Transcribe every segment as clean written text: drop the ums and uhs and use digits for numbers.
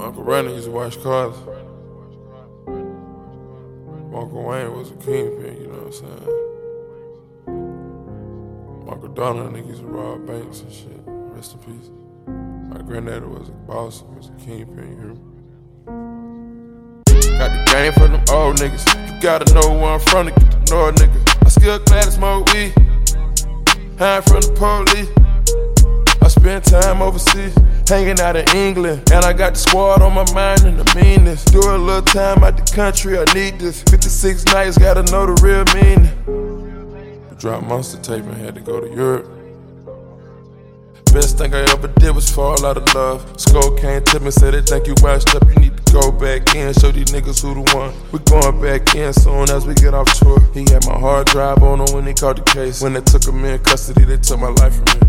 Uncle Randy used to watch cars. Uncle Wayne was a kingpin, you know what I'm saying? Uncle Donald niggas used to rob banks and shit. Rest in peace. My granddaddy was a boss, he was a kingpin, you hear me? Got the game from them old niggas. You gotta know where I'm from to get to know a nigga. I still glad to smoke weed. Hiding from the police. I spend time overseas, hanging out in England. And I got the squad on my mind and the meanness. Do a little time out the country, I need this. 56 nights, gotta know the real meaning. We dropped Monster tape and had to go to Europe. Best thing I ever did was fall out of love. Skull came to me, said they think you washed up, you need to go back in. Show these niggas who the one. We going back in soon as we get off tour. He had my hard drive on him when he caught the case. When they took him in custody, they took my life from me.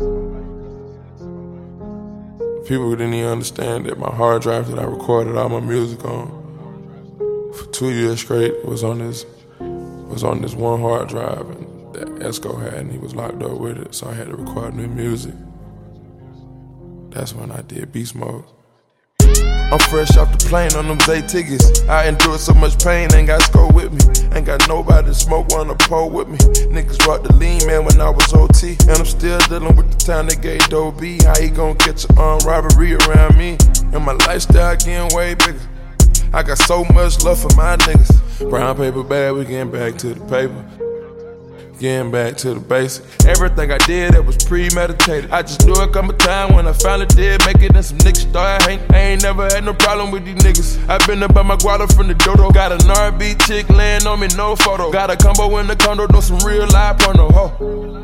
People didn't even understand that my hard drive that I recorded all my music on for 2 years straight was on this one hard drive, and that Esco had, and he was locked up with it, so I had to record new music. That's when I did Beast Mode. I'm fresh off the plane on them Zay tickets. I endured so much pain, ain't got Sco with me. Ain't got nobody to smoke on the pole with me. Niggas rocked the lean man when I was OT. And I'm still dealing with the time they gave Doe B. How he gon' catch an armed robbery around me? And my lifestyle getting way bigger. I got so much love for my niggas. Brown paper bag, we getting back to the paper. Getting back to the basic. Everything I did, it was premeditated. I just knew it come a time when I finally did make it, and some niggas started hating. I ain't never had no problem with these niggas. I been up by my guala from the dodo. Got an R&B chick laying on me, no photo. Got a combo in the condo, know some real live porno. Ho.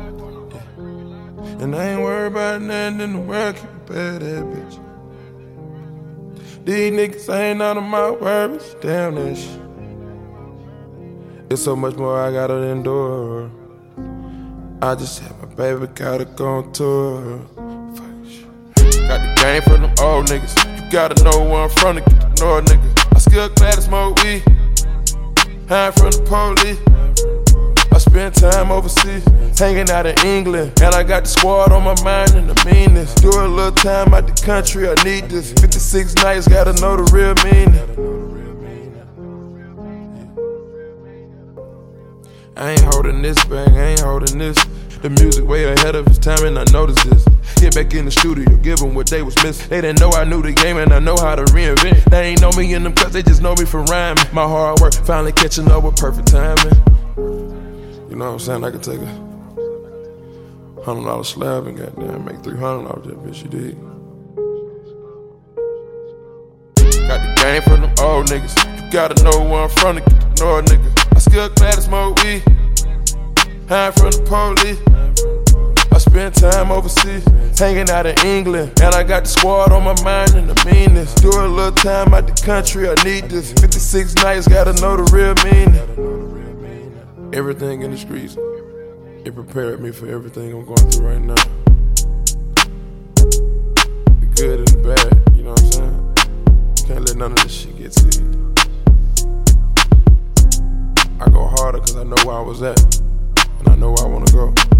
And I ain't worried about nothing in the world, keep it bad, that bitch. These niggas ain't none of my worries, damn that shit. It's so much more I gotta endure. I just had my baby, gotta go on tour. Got the game from them old niggas. You gotta know where I'm from to get to know a nigga. I still glad to smoke weed. Hiding from the police. I spend time overseas, hanging out in England. And I got the squad on my mind and the meanness. Do a little time out the country, I need this. 56 nights, gotta know the real meaning. I ain't holding this bag, I ain't holding this. The music way ahead of its time and I noticed this. Get back in the studio, give them what they was missing. They didn't know I knew the game and I know how to reinvent. They ain't know me in them cuts, they just know me from rhyming. My hard work finally catching up with perfect timing. You know what I'm saying? I could take a $100 slab and goddamn make $300 off that bitch, you dig? Got the game from them old niggas. You gotta know where I'm from to get to know a nigga. I still glad to smoke weed. Hiding from the police. I spend time overseas, hanging out in England. And I got the squad on my mind and the meanness. Do a little time out the country, I need this. 56 nights, gotta know the real meaning. Everything in the streets, it prepared me for everything I'm going through right now. The good and the bad, you know what I'm saying? Can't let none of this shit get to you. I go harder cause I know where I was at, and I know where I wanna go.